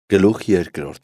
Գլուխ երկրորդ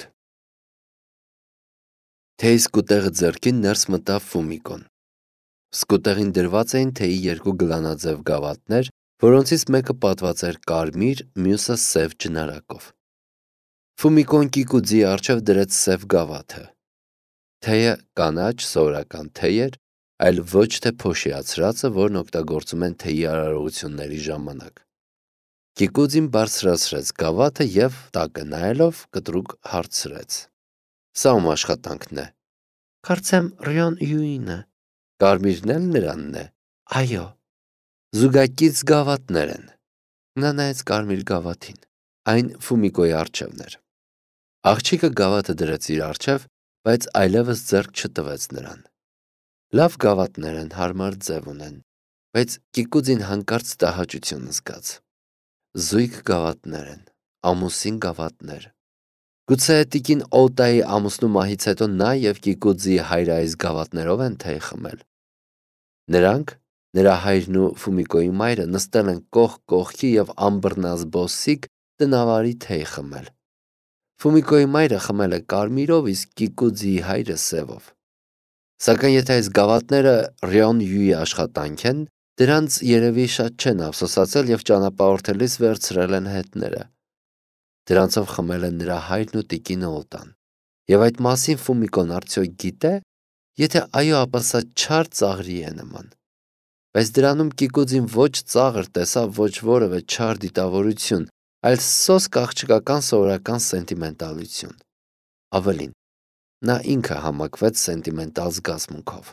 Թեյի սկուտեղը ձեռքին ներս մտավ Ֆումիկոն: Սկուտեղին դրված էին թեյի երկու գլանաձև գավաթներ, որոնցից մեկը պատված էր կարմիր, մյուսը սև ջնարակով: Ֆումիկոն կիկուձի առջև դրեց սև գավաթը: Թեյը կանաչ սովորական թեյ էր, այլ ոչ թե փոշիացրածը, որն օգտագործում են թեյի արարողությունների ժամանակ: Կիկուձին բարձրացրեց գավաթը և, տակը նայելով, կտրուկ հարցրեց. Սա ում աշխատանքն է: Կարծեմ Ռոն Յուին է: Կարմիրն էլ նրանն է: Այո: Զուգակից գավաթներ են: Նա նայեց կարմիր գավաթին: Այն Ֆումիկոյի առջևն էր: Աղջիկը գավաթը դրեց իր առջև, բայց այլևս ձեռք չտվեց նրան: Լավ գավաթներ են, հարմար ձև ունեն: Բայց Կիկուձին հանկարծ տհաճություն զգաց: Զույգ գավաթներ են, ամուսին գավաթներ: Գուցե տիկին Օտայի ամուսնու մահից հետո նա և Կիկուձի հայրը այս գավաթներով են թեյ խմել: Նրանք, նրա հայրն ու Ֆումիկոյի մայրը նստել են կողք կողքի և անբռնազբոսիկ տնավարի թեյ խմել: Ֆումիկոյի մայրը խմել է կարմիրով, իսկ Կիկուձիի հայրը սևով: Սակայն եթե այս գավաթները Ռոն Յուի աշխատանք են, դրանց երևի շատ չեն ափսոսացել և ճանապարհորդելիս վերցրել են հետները: Դրանցով խմել են նրա հայրն ու տիկին Օտան: Եվ այդ մասին Ֆումիկոն արդյոք գիտե՞: Եթե այո, ապա սա չար ծաղրի է նման: Բայց դրանում Կիկուձին ոչ ծաղր տեսավ, ոչ որևէ չար դիտավորություն, այլ սոսկ աղջկական սովորական սենտիմենտալություն: Ավելին, նա ինքը համակվեց սենտիմենտալ զգացմունքով: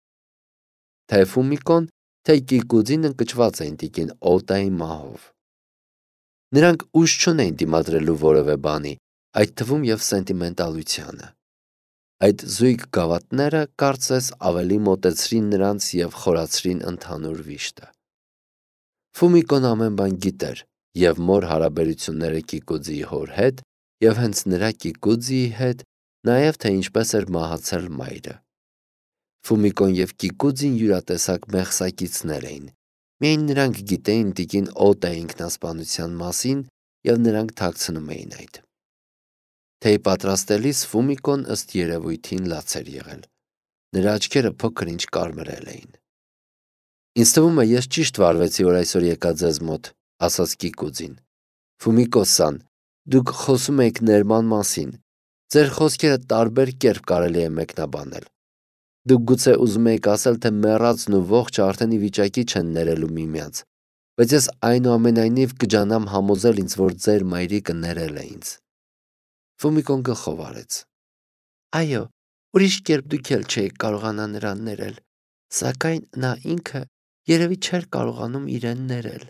Թե Ֆումիկոն, թե Կիկուձին ընկճված էին տիկին Օտայի մահով: Նրանք ուժ չունեին դիմադրելու որևէ բանի, այդ թվում և սենտիմենտալությանը: Այդ զույգ գավաթները, կարծես, ավելի մոտեցրին նրանց և խորացրին ընդհանուր վիշտը: Ֆումիկոն ամեն բան գիտեր և մոր հարաբերությունները Կիկուձիի հոր հետ և հենց նրա Կիկուձիի հետ, նաև թե ինչպես էր մահացել մայրը: Ֆումիկոն և Կիկուձին յուրատեսակ մեղսակիցներ էին: Միայն նրանք գիտեին տիկին Օտայի ինքնասպանության մասին և նրանք թաքցնում էին այդ: Թեյ պատրաստելիս Ֆումիկոն ըստ երևույթին լաց էր եղել: Նրա աչքերը փոքր-ինչ կարմրել էին: Ինձ թվում է ես ճիշտ վարվեցի, որ այսօր եկա ձեզ մոտ, ասաց Կիկուձին: Ֆումիկո-սան, դուք խոսում էիք ներման մասին: Ձեր խոսքերը տարբեր կերպ կարելի է մեկնաբանել: Դուք գուցե ուզում էիք ասել, թե մեռածն ու ողջը արդեն ի վիճակի չեն ներելու միմյանց: Բայց ես այնուամենայնիվ կջանամ համոզել ինձ, որ ձեր մայրիկը ներել է ինձ: Ֆումիկոն գլխով արեց: Այո, ուրիշ կերպ դուք էլ չէիք կարողանա նրան ներել: Սակայն նա ինքը երևի չէր կարողանում իրեն ներել: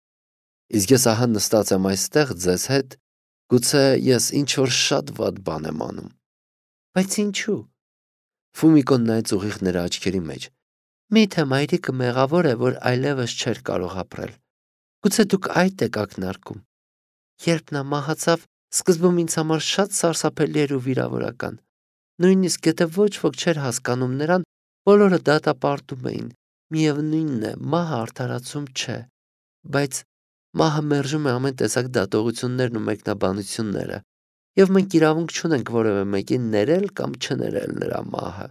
Իսկ ես ահա նստած եմ այստեղ ձեզ հետ, գուցե ես ինչ-որ շատ վատ բան եմ անում: Բայց ինչո՞ւ: Ֆումիկոն նայեց ուղիղ նրա աչքերի մեջ: Մի՞թե մայրիկը մեղավոր է, որ այլևս չէր կարող ապրել: Գուցե դուք այդ եք ակնարկում: Երբ նա մահացավ, սկզբում ինձ համար շատ սարսափելի էր ու վիրավորական: Նույնիսկ եթե ոչ ոք չէր հասկանում նրան, բոլորը դատապարտում էին: Միևնույնն է, մահը արդարացում չէ: Բայց մահը մերժում է ամեն տեսակ դատողություններն ու մեկնաբանությունները: Եվ մենք իրավունք չունենք որևէ մեկին ներել կամ չներել նրա մահը: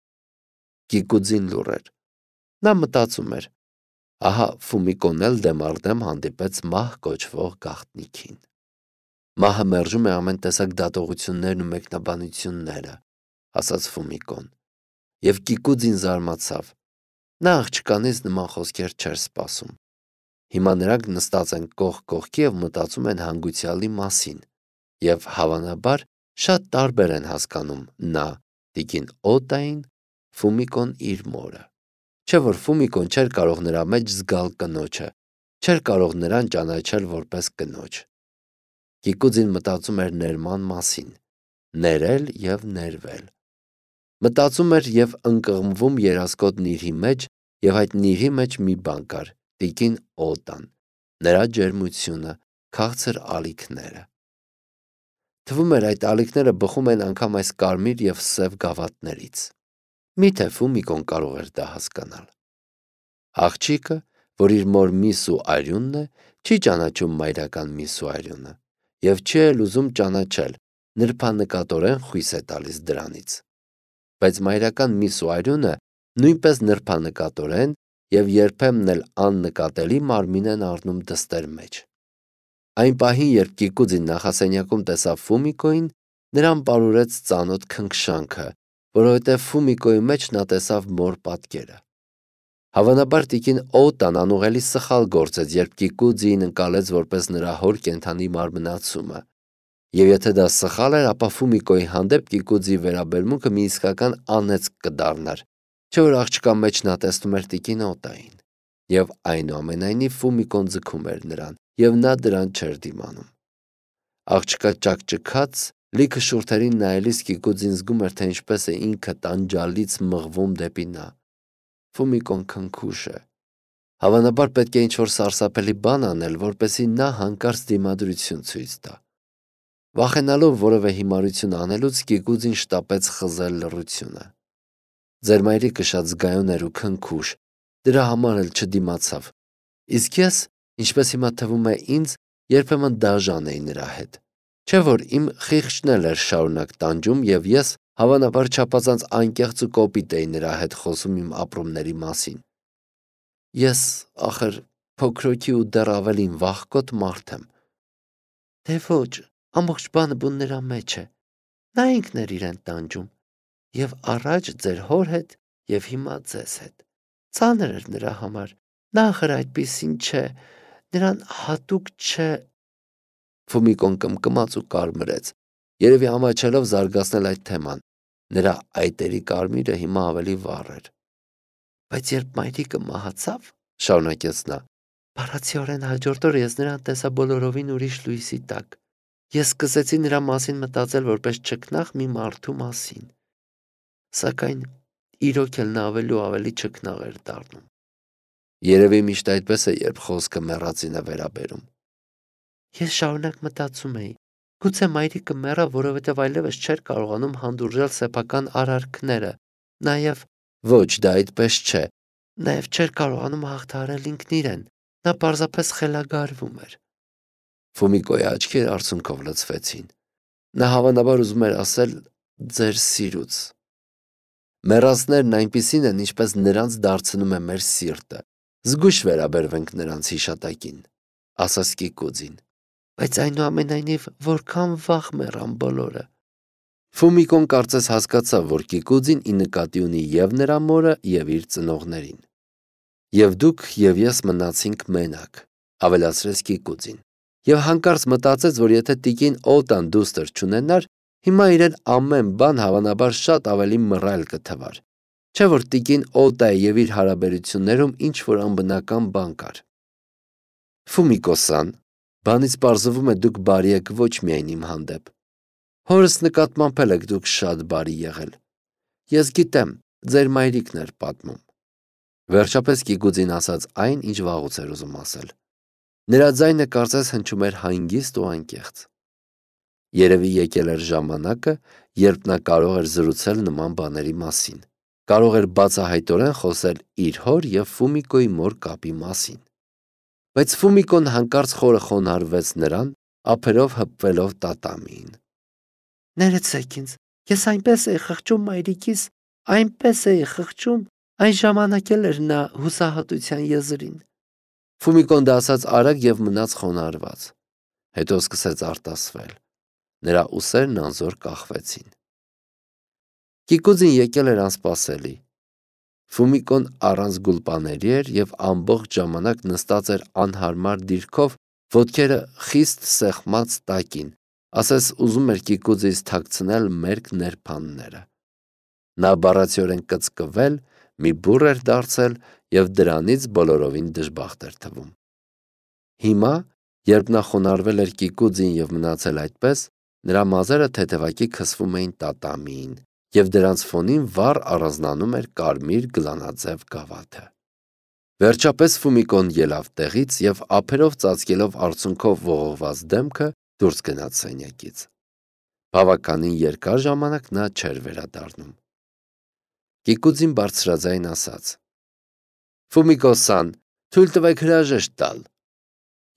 Կիկուձին լուռ էր: Նա մտածում էր: Ահա Ֆումիկոն էլ դեմառդեմ հանդիպեց մահ կոչվող գաղտնիքին: Մահը մերժում է ամեն տեսակ դատողություններն ու մեկնաբանությունները, ասաց Ֆումիկոն: Եվ Կիկուձին զարմացավ: Նա աղջկանից նման խոսքեր չէր սպասում: Հիմա նրանք նստած են կողք կողքի և մտածում են հանգուցյալի մասին: Եվ հավանաբար շատ տարբեր են հասկանում նա տիկին Օտային, Ֆումիկոն իր մորը: Չէ՞ որ Ֆումիկոն չէր կարող նրա մեջ զգալ կնոջը, չէր կարող նրան ճանաչել որպես կնոջ: Կիկուձին մտածում էր ներման մասին: Ներել և ներվել: Մտածում էր և ընկղմվում երասկոտ նիրհի մեջ և այդ նիրհի մեջ մի բան կար՝ տիկին Օտան, նրա ջերմությունը, քաղցր ալիքները: Թվում էր այդ ալիքները բխում են անգամ այս կարմիր և սև գավաթներից: Մի՞թե Ֆումիկոն կարող էր դա հասկանալ: Աղջիկը, որ իր մոր միս ու արյունն է, չի ճանաչում մայրական միս ու արյունը: և չի էլ ուզում ճանաչել, նրբանկատորեն խույս է տալիս դրանից։ Բայց մայրական միս ու արյունը նույնպես նրբանկատորեն և երբեմն էլ աննկատելի մարմին են առնում դստեր մեջ։ Այն պահին, երբ Կիկուձին նախասենյակում տեսավ Ֆումիկոյին, նրան պարուրեց ծանոթ քնքշանքը, որովհետև Ֆումիկոյի մեջ նա տեսավ մոր պատկերը։ Հավանաբար տիկին Օտան անուղելի սխալ գործեց, երբ Կիկուձիին ընկալեց որպես նրա հոր կենդանի մարմնացումը։ Եվ եթե դա սխալ էր, ապա Ֆումիկոյի հանդեպ Կիկուձիի վերաբերմունքը մի իսկական անեծք կդառնար, չէ՞ որ աղջկա մեջ նա տեսնում էր տիկին Օտային։ Եվ այնուամենայնիվ Ֆումիկոն ձգում էր նրան, և նա դրան չէր դիմանում։ Աղջկա ճաքճքած, լիքը շուրթերին նայելիս Կիկուձին զգում էր, թե ինչպես է ինքը տանջալից մղվում դեպի նա։ Ֆումիկոն քնքուշ է։ Հավանաբար պետք է ինչ-որ սարսափելի բան անել, որպեսզի նա հանկարծ դիմադրություն ցույց տա։ Վախենալով որևէ հիմարություն անելուց Կիկուձին շտապեց խզել լռությունը։ Ձեր մայրիկը շատ զգայուն էր ու քնքուշ, դրա համար էլ չդիմացավ։ Իսկ ես, ինչպես հիմա թվում է ինձ, երբեմն դաժան էի նրա հետ։ Չէ՞ որ իմ խիղճն էլ էր շարունակ տանջում, և ես հավանաբար չափազանց անկեղծ ու կոպիտ էի նրա հետ խոսում իմ ապրումների մասին։ Ես, ախր, փոքրոքի ու դեռ ավելին վախկոտ մարդ եմ։ Դե ոչ, ամբողջ բանը բուն նրա մեջ է։ Նա ինքն էր իրեն տանջում, և առաջ ձեր հոր հետ, և հիմա ձեզ հետ։ Ծանր էր նրա համար, նա ախր այդպիսին չէ, նրան հատուկ չէ։ Ֆումիկոն կմկմաց ու կարմրեց, երևի ամաչելով զարգացնել այդ թեման։ Նրա այտերի կարմիրը հիմա ավելի վառ էր։ Բայց երբ մայրիկը մահացավ, շարունակեց նա, բառացիորեն հաջորդ օրը ես նրան տեսա բոլորովին ուրիշ լույսի տակ։ Ես սկսեցի նրա մասին մտածել որպես չքնաղ մի մարդու մասին։ Սակայն իրոք էլ նա ավելի ու ավելի չքնաղ էր դառնում։ Երևի միշտ այդպես է, երբ խոսքը մեռածին է վերաբերում։ Ես շարունակ մտածում էի, գուցե մայրիկը մեռավ, որովհետև այլևս չէր կարողանում հանդուրժել սեփական արարքները, նաև ոչ, դա այդպես չէ, նաև չէր կարողանում հաղթահարել ինքն իրեն, նա պարզապես խելագարվում էր։ Ֆումիկոյի աչքերը արցունքով լցվեցին։ Նա հավանաբար ուզում էր ասել ձեր սիրուց։ Մեռածներն այնպիսին են, ինչպես նրանց դարձնում է մեր սիրտը։ Զգույշ վերաբերվենք նրանց հիշատակին, ասաց Կիկուձին։ Բայց այնուամենայնիվ որքան վաղ մեռան բոլորը։ Ֆումիկոն կարծես հասկացավ, որ Կիկուձին ի նկատի ունի և նրա մորը, և իր ծնողներին։ Եվ դուք և ես մնացինք մենակ, ավելացրեց Կիկուձին։ Եվ հանկարծ մտածեց, որ եթե տիկին Օտան դուստր չունենար, հիմա իրեն ամեն բան հավանաբար շատ ավելի մռայլ կթվար։ Չէ՞ որ տիկին Օտայի և իր հարաբերություններում ինչ-որ անբնական բան կար։ Ֆումիկո-սան, բանից պարզվում է դուք բարի եք ոչ միայն իմ հանդեպ։ Հորս նկատմամբ էլ եք դուք շատ բարի եղել։ Ես գիտեմ, ձեր մայրիկն էր պատմում։ Վերջապես Կիկուձին ասաց այն, ինչ վաղուց էր ուզում ասել։ Նրա ձայնը կարծես հնչում էր հանգիստ ու անկեղծ։ Երևի եկել էր ժամանակը, երբ նա կարող էր զրուցել նման բաների մասին։ Կարող էր բացահայտորեն խոսել իր հոր և Ֆումիկոյի մոր կապի մասին։ Բայց Ֆումիկոն հանկարծ խորը խոնարհվեց նրան, ափերով հպվելով տատամիին։ Ներեցեք ինձ, ես այնպես էի խղճում մայրիկիս, այնպես էի խղճում, այն ժամանակ էլ էր նա հուսահատության եզրին։ Ֆումիկոն դա ասաց արագ և մնաց խոնարհված։ Հետո սկսեց արտասվել։ Նրա ուսերն անզոր կախվեցին։ Կիկուձին եկել էր անսպասելի։ Ֆումիկոն առանց գուլպաների էր և ամբողջ ժամանակ նստած էր անհարմար դիրքով, ոտքերը խիստ սեղմած տակին, ասես ուզում էր Կիկուձիից թաքցնել մերկ ներբանները։ Նա բառացիորեն կծկվել, մի բուռ էր դարձել և դրանից բոլորովին դժբախտ էր թվում։ Հիմա, երբ նա խոնարհվել էր Կիկուձին և մնացել այդպես, նրա մազերը թեթևակի քսվում էին տատամիին, և դրանց ֆոնին վառ առանձնանում էր կարմիր գլանաձև գավաթը։ Վերջապես Ֆումիկոն ելավ տեղից և ափերով ծածկելով արցունքով ողողված դեմքը դուրս գնաց սենյակից։ Բավականին երկար ժամանակ նա չէր վերադառնում։ Կիկուձին բարձրաձայն ասաց. Ֆումիկո-սան, թույլ տվեք հրաժեշտ տալ։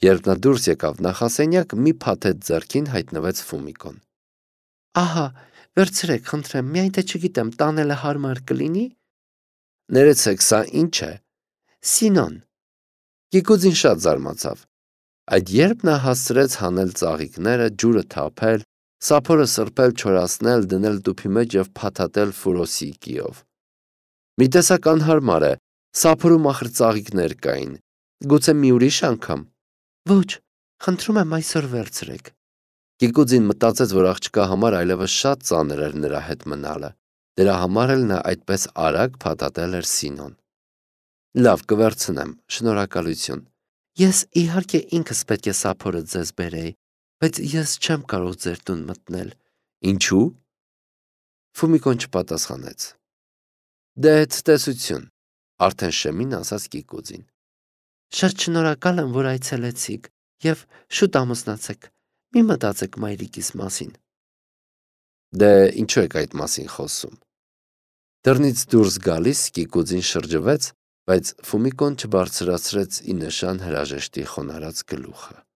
Երբ նա դուրս եկավ նախասենյակ, մի փաթեթ ձեռքին հայտնվեց Ֆումիկոն։ Ահա, վերցրեք, խնդրեմ, միայն թե չգիտեմ, տանելը հարմար կլինի։ Ներեցեք, սա ինչ է։ Սինոն։ Գիգուձին շատ զարմացավ։ Այդ երբ նա հասցրեց հանել ծաղիկները, ջուրը թափել, սափորը սրբել, չորացնել, դնել տուփի մեջ և փաթաթել ֆուրոսիկիով։ Մի տեսակ անհարմար է, սափորում ախր ծաղիկներ կային։ Գուցե մի ուրիշ անգամ։ Ոչ, խնդրում եմ այսօր վերցրեք։ Գիգուձին մտածեց, որ աղջկա համար այլևս շատ ծանր էր նրա հետ մնալը։ Դրա համար էլ նա այդպես արագ փաթաթել էր Սինոն։ Լավ, կվերցնեմ, շնորհակալություն։ Ես իհարկե ինքս պետք է սափորը ձեզ բերեի, բայց ես չեմ կարող ձեր տուն մտնել։ Ինչու՞։ Ֆումիկոն չպատասխանեց։ Դե ցտեսություն, արդեն շեմին ասաց Գիգուձին։ Շատ շնորհակալ եմ, որ այցելեցիք եւ շուտ ամուսնացեք։ Մի մտածեք մայրիկիս մասին։ Դե ինչու եք այդ մասին խոսում։ Դռնից դուրս գալիս Գիգուձին շրջվեց, բայց Ֆումիկոն չբարձրացրեց ի նշան հրաժեշտի խոնարհած գլուխը։